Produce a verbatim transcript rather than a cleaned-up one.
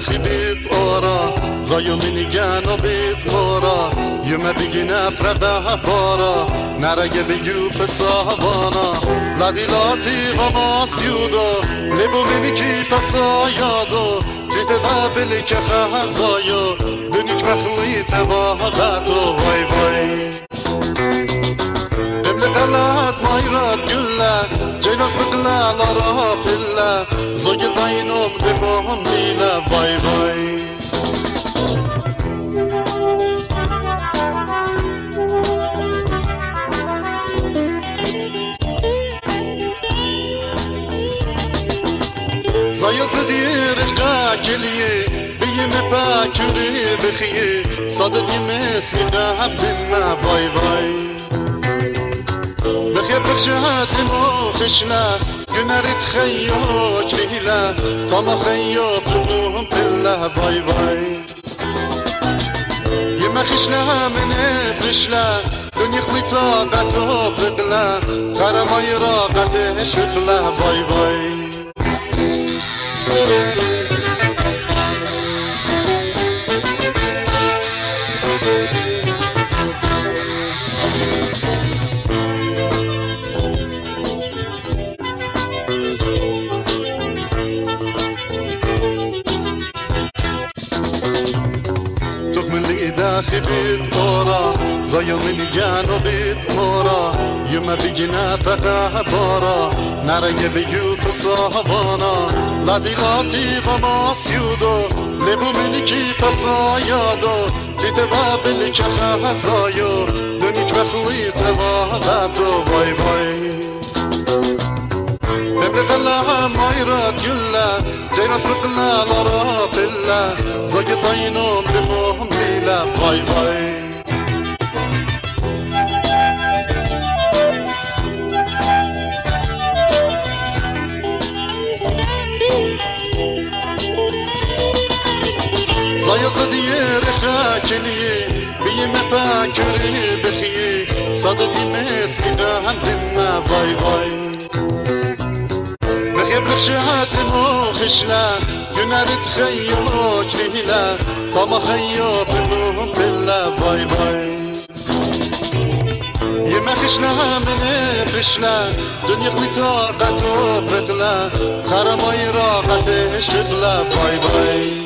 داخي بيت أورا زايو مني جانو بيت مورا يما بيجينا بربها بارا نرجع بيجو بسافانا لادي لاتي غما سيودو لبو مني كي بسايادو جيت بابلي كخر زايو دنيك مخليت باغاتو واي واي قلات مايرات قلة جينوس بقلا لارا بلا زوج داينوم دموهم ليلا باي باي زايو زدير القاكلية بيم باكري بخيه صددي مسمي قابلنا باي باي بخير شهاد مخشنا جنري تخيو جريلا طما خيو بلوهم بالله باي باي يما خشنا من برشلا دنيا خليطا قطو برقلا ترى ما يراقته شغلا باي باي داخي بيت أورا زايو مني جانو بيت مورا يما بيجينا برقا بارا نرجع بيجو بصاحبانا لادي لاتي غما سيودو لبو مني كي بسايادو جيت بابلي كخا زايو دنيك بخليت باغاتو باي باي امري قلها مايرات قلة جينوس بقلا لارا بلا زاي داينوم دموهم ليلا باي باي زاي زدير خاكلي بيم باكري بخي صددي مسكي قاعدنا باي باي بخير شهاد مخشنا جنري تخيو جريلا طما خيو بلوهم بالله باي باي يما خشنا من برشلا دنيا خليطا قطو برقلا تخرا ما يراقته شغلا باي باي